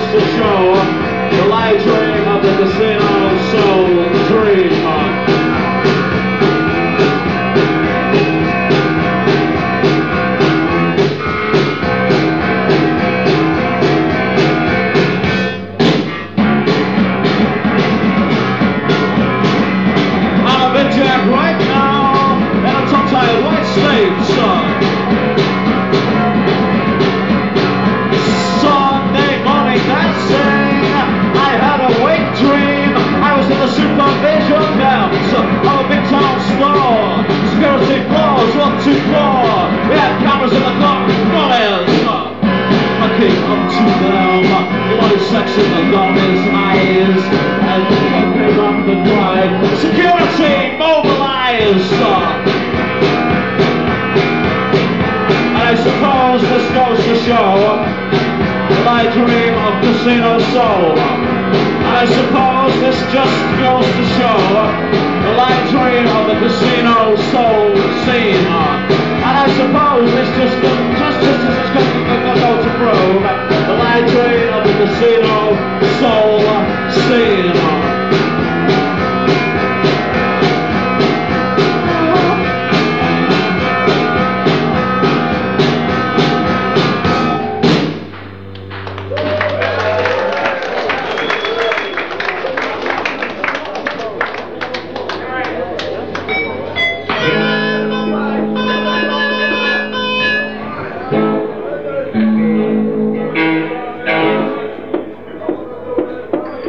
goes to show the light dream of the casino soul dream. I'm a bit jacked right now, and I'm tongue-tied white slave, son. Supervision downs of a big town store. Security floors, 1, 2, 4. We had cameras in the corners. Looking up to them, the one who's sexing the gun in his eyes, and looking up the drive. Security mobilized. And I suppose this goes to show that I dream of casino soul. I suppose this just goes to show the light dream of the casino soul scene. And I suppose this just as it's going to go to prove the light dream of the casino